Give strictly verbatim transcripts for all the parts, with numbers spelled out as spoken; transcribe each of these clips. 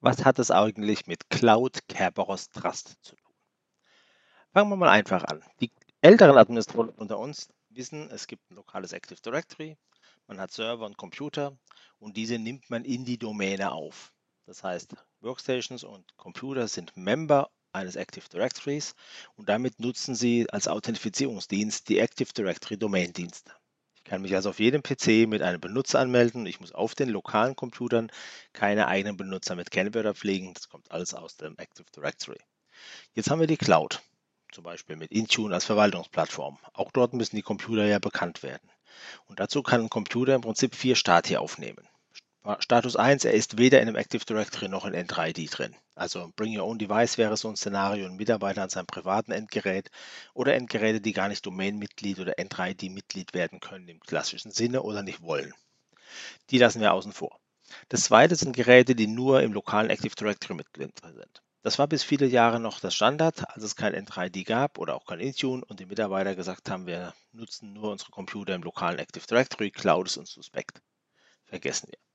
Was hat es eigentlich mit Cloud Kerberos Trust zu tun? Fangen wir mal einfach an. Die älteren Administratoren unter uns wissen, es gibt ein lokales Active Directory, man hat Server und Computer und diese nimmt man in die Domäne auf. Das heißt, Workstations und Computer sind Member eines Active Directories und damit nutzen sie als Authentifizierungsdienst die Active Directory Domain-Dienste. Ich kann mich also auf jedem P C mit einem Benutzer anmelden. Ich muss auf den lokalen Computern keine eigenen Benutzer mit Kennwörtern pflegen. Das kommt alles aus dem Active Directory. Jetzt haben wir die Cloud, zum Beispiel mit Intune als Verwaltungsplattform. Auch dort müssen die Computer ja bekannt werden. Und dazu kann ein Computer im Prinzip vier Stati aufnehmen. Status eins, er ist weder in einem Active Directory noch in N drei I D drin. Also Bring Your Own Device wäre so ein Szenario, ein Mitarbeiter an seinem privaten Endgerät oder Endgeräte, die gar nicht Domain-Mitglied oder N drei I D-Mitglied werden können im klassischen Sinne oder nicht wollen. Die lassen wir außen vor. Das zweite sind Geräte, die nur im lokalen Active Directory Mitglied sind. Das war bis viele Jahre noch das Standard, als es kein N drei I D gab oder auch kein Intune und die Mitarbeiter gesagt haben, wir nutzen nur unsere Computer im lokalen Active Directory, Cloud ist uns suspekt. Vergessen wir.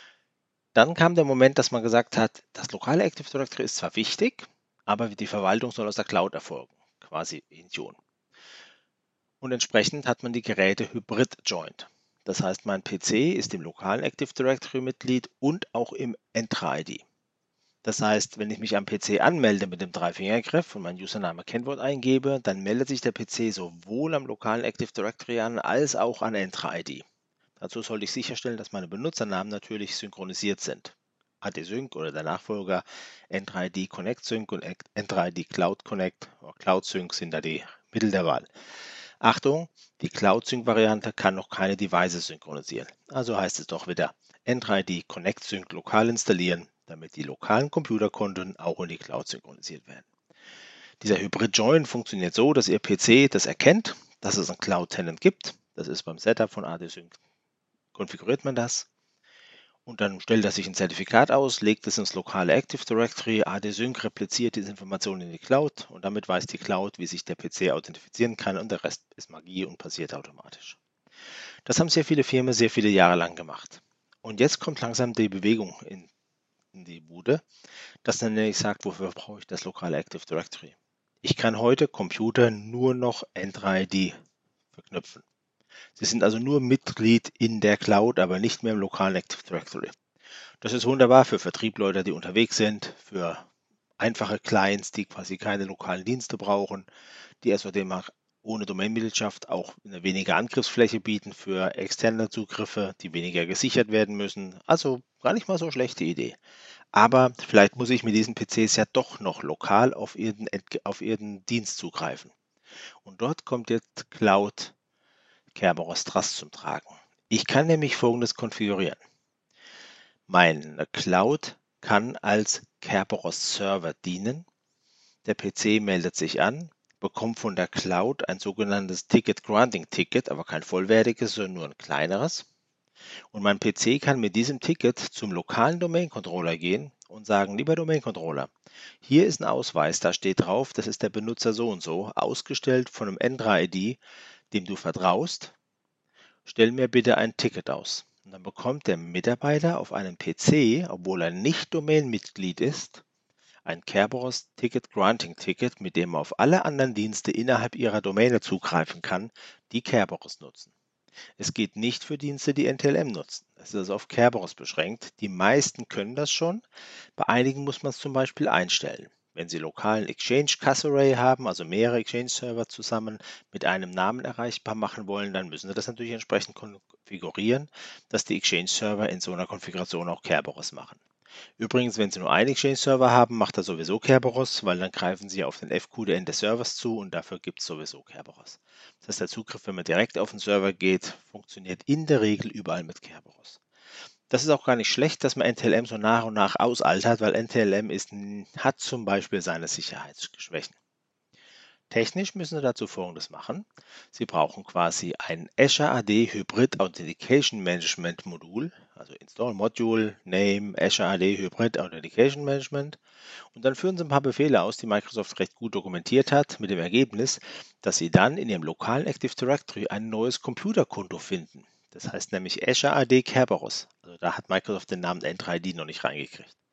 Dann kam der Moment, dass man gesagt hat, das lokale Active Directory ist zwar wichtig, aber die Verwaltung soll aus der Cloud erfolgen, quasi Intune. Und entsprechend hat man die Geräte hybrid joined. Das heißt, mein P C ist im lokalen Active Directory Mitglied und auch im N drei I D. Das heißt, wenn ich mich am P C anmelde mit dem Dreifingergriff und mein Username Kennwort eingebe, dann meldet sich der P C sowohl am lokalen Active Directory an als auch an N drei I D. Dazu sollte ich sicherstellen, dass meine Benutzernamen natürlich synchronisiert sind. A D Sync oder der Nachfolger N drei I D Connect Sync und N drei I D Cloud Connect oder Cloud Sync sind da die Mittel der Wahl. Achtung, die Cloud Sync Variante kann noch keine Devices synchronisieren. Also heißt es doch wieder N drei I D Connect Sync lokal installieren, damit die lokalen Computerkonten auch in die Cloud synchronisiert werden. Dieser Hybrid Join funktioniert so, dass Ihr P C das erkennt, dass es einen Cloud Tenant gibt. Das ist beim Setup von A D Sync konfiguriert man das und dann stellt er sich ein Zertifikat aus, legt es ins lokale Active Directory, A D Sync repliziert diese Informationen in die Cloud und damit weiß die Cloud, wie sich der P C authentifizieren kann und der Rest ist Magie und passiert automatisch. Das haben sehr viele Firmen sehr viele Jahre lang gemacht. Und jetzt kommt langsam die Bewegung in, in die Bude, dass dann nämlich sagt, wofür brauche ich das lokale Active Directory? Ich kann heute Computer nur noch N drei I D verknüpfen. Sie sind also nur Mitglied in der Cloud, aber nicht mehr im lokalen Active Directory. Das ist wunderbar für Vertriebsleute, die unterwegs sind, für einfache Clients, die quasi keine lokalen Dienste brauchen, die außerdem ohne Domainmitgliedschaft auch eine weniger Angriffsfläche bieten für externe Zugriffe, die weniger gesichert werden müssen. Also gar nicht mal so schlechte Idee. Aber vielleicht muss ich mit diesen P Cs ja doch noch lokal auf irgendeinen, auf irgendeinen Dienst zugreifen. Und dort kommt jetzt Cloud Kerberos Trust zum Tragen. Ich kann nämlich Folgendes konfigurieren. Meine Cloud kann als Kerberos Server dienen. Der P C meldet sich an, bekommt von der Cloud ein sogenanntes Ticket Granting Ticket, aber kein vollwertiges, sondern nur ein kleineres. Und mein P C kann mit diesem Ticket zum lokalen Domain Controller gehen und sagen, lieber Domain Controller, hier ist ein Ausweis, da steht drauf, das ist der Benutzer so und so, ausgestellt von einem N drei I D, dem du vertraust. Stell mir bitte ein Ticket aus. Und dann bekommt der Mitarbeiter auf einem P C, obwohl er nicht Domain-Mitglied ist, ein Kerberos Ticket Granting Ticket, mit dem er auf alle anderen Dienste innerhalb ihrer Domäne zugreifen kann, die Kerberos nutzen. Es geht nicht für Dienste, die N T L M nutzen. Es ist also auf Kerberos beschränkt. Die meisten können das schon. Bei einigen muss man es zum Beispiel einstellen. Wenn Sie lokalen Exchange Cassarray haben, also mehrere Exchange-Server zusammen mit einem Namen erreichbar machen wollen, dann müssen Sie das natürlich entsprechend konfigurieren, dass die Exchange-Server in so einer Konfiguration auch Kerberos machen. Übrigens, wenn Sie nur einen Exchange-Server haben, macht er sowieso Kerberos, weil dann greifen Sie auf den F Q D N des Servers zu und dafür gibt es sowieso Kerberos. Das heißt, der Zugriff, wenn man direkt auf den Server geht, funktioniert in der Regel überall mit Kerberos. Das ist auch gar nicht schlecht, dass man N T L M so nach und nach ausaltert, weil N T L M ist, hat zum Beispiel seine Sicherheitsschwächen. Technisch müssen Sie dazu Folgendes machen. Sie brauchen quasi ein Azure A D Hybrid Authentication Management Modul, also Install Module, Name, Azure A D Hybrid Authentication Management. Und dann führen Sie ein paar Befehle aus, die Microsoft recht gut dokumentiert hat, mit dem Ergebnis, dass Sie dann in Ihrem lokalen Active Directory ein neues Computerkonto finden. Das heißt nämlich Azure A D Kerberos. Also da hat Microsoft den Namen N drei I D noch nicht reingekriegt.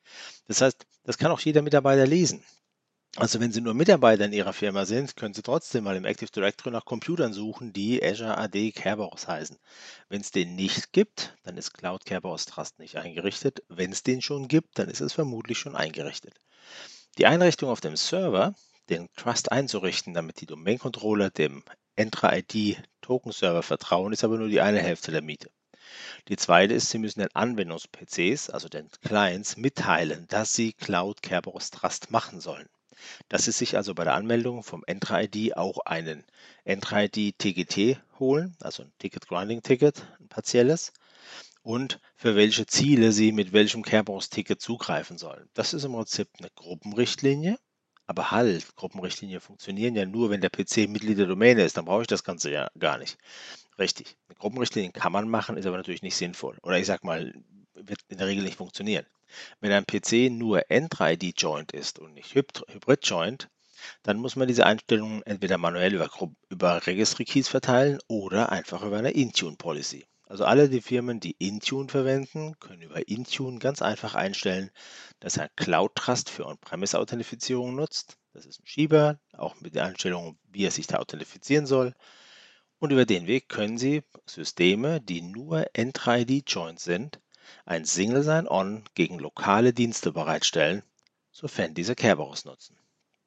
Das heißt, das kann auch jeder Mitarbeiter lesen. Also wenn Sie nur Mitarbeiter in Ihrer Firma sind, können Sie trotzdem mal im Active Directory nach Computern suchen, die Azure A D Kerberos heißen. Wenn es den nicht gibt, dann ist Cloud Kerberos Trust nicht eingerichtet. Wenn es den schon gibt, dann ist es vermutlich schon eingerichtet. Die Einrichtung auf dem Server, den Trust einzurichten, damit die Domain-Controller dem Entra I D Token Server vertrauen, ist aber nur die eine Hälfte der Miete. Die zweite ist, Sie müssen den Anwendungs-P Cs, also den Clients, mitteilen, dass sie Cloud Kerberos Trust machen sollen. Dass Sie sich also bei der Anmeldung vom Entra I D auch einen Entra I D T G T holen, also ein Ticket Grinding Ticket, ein partielles, und für welche Ziele Sie mit welchem Kerberos-Ticket zugreifen sollen. Das ist im Prinzip eine Gruppenrichtlinie, aber halt, Gruppenrichtlinien funktionieren ja nur, wenn der P C Mitglied der Domäne ist, dann brauche ich das Ganze ja gar nicht. Richtig, eine Gruppenrichtlinie kann man machen, ist aber natürlich nicht sinnvoll. Oder ich sag mal, wird in der Regel nicht funktionieren. Wenn ein P C nur Entra I D-Joint ist und nicht Hybrid-Joint, dann muss man diese Einstellungen entweder manuell über, über Registry-Keys verteilen oder einfach über eine Intune-Policy. Also alle die Firmen, die Intune verwenden, können über Intune ganz einfach einstellen, dass er Cloud Trust für On-Premise-Authentifizierung nutzt. Das ist ein Schieber, auch mit der Einstellung, wie er sich da authentifizieren soll. Und über den Weg können Sie Systeme, die nur Entra I D-Joint sind, ein Single Sign-On gegen lokale Dienste bereitstellen, sofern diese Kerberos nutzen.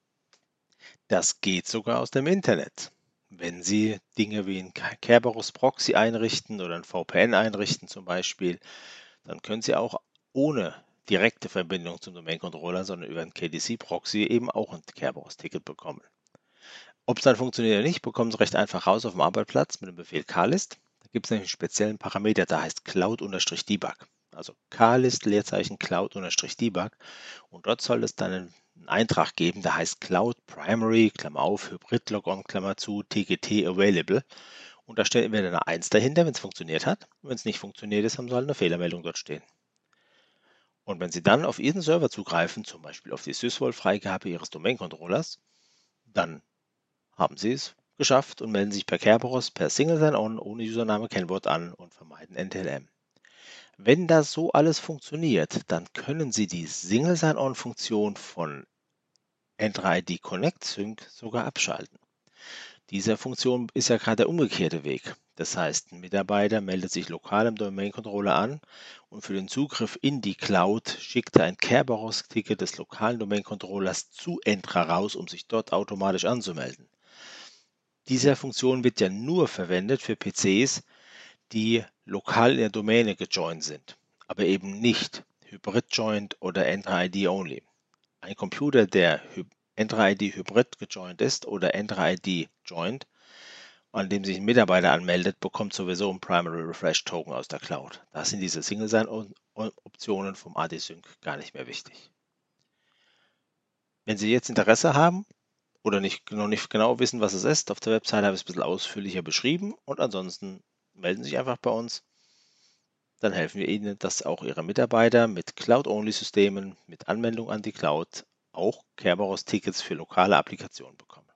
Das geht sogar aus dem Internet. Wenn Sie Dinge wie ein Kerberos Proxy einrichten oder ein V P N einrichten zum Beispiel, dann können Sie auch ohne direkte Verbindung zum Domain Controller, sondern über ein K D C Proxy eben auch ein Kerberos-Ticket bekommen. Ob es dann funktioniert oder nicht, bekommen Sie recht einfach raus auf dem Arbeitsplatz mit dem Befehl clist. Da gibt es nämlich einen speziellen Parameter, der heißt Cloud-Debug. Also clist Leerzeichen Cloud-Debug. Und dort soll es dann einen Eintrag geben, der heißt Cloud Primary, Klammer auf, Hybrid Logon, Klammer zu, T G T Available. Und da steht entweder eine eins dahinter, wenn es funktioniert hat. Und wenn es nicht funktioniert ist, haben Sie halt eine Fehlermeldung dort stehen. Und wenn Sie dann auf Ihren Server zugreifen, zum Beispiel auf die Sysvol-Freigabe Ihres Domain-Controllers, dann haben Sie es geschafft und melden sich per Kerberos per Single Sign-On ohne Username, Kennwort an und vermeiden N T L M. Wenn das so alles funktioniert, dann können Sie die Single Sign-On-Funktion von Entra I D Connect Sync sogar abschalten. Diese Funktion ist ja gerade der umgekehrte Weg. Das heißt, ein Mitarbeiter meldet sich lokal im Domain Controller an und für den Zugriff in die Cloud schickt er ein Kerberos-Ticket des lokalen Domain Controllers zu Entra raus, um sich dort automatisch anzumelden. Diese Funktion wird ja nur verwendet für P Cs, die lokal in der Domäne gejoint sind, aber eben nicht Hybrid-Joint oder Entra I D Only. Ein Computer, der Entra I D Hybrid gejoint ist oder Entra I D Joint, an dem sich ein Mitarbeiter anmeldet, bekommt sowieso ein Primary Refresh Token aus der Cloud. Da sind diese Single Sign-On-Optionen vom A D Sync gar nicht mehr wichtig. Wenn Sie jetzt Interesse haben oder nicht, noch nicht genau wissen, was es ist, auf der Website habe ich es ein bisschen ausführlicher beschrieben und ansonsten melden Sie sich einfach bei uns. Dann helfen wir Ihnen, dass auch Ihre Mitarbeiter mit Cloud-Only-Systemen mit Anmeldung an die Cloud auch Kerberos-Tickets für lokale Applikationen bekommen.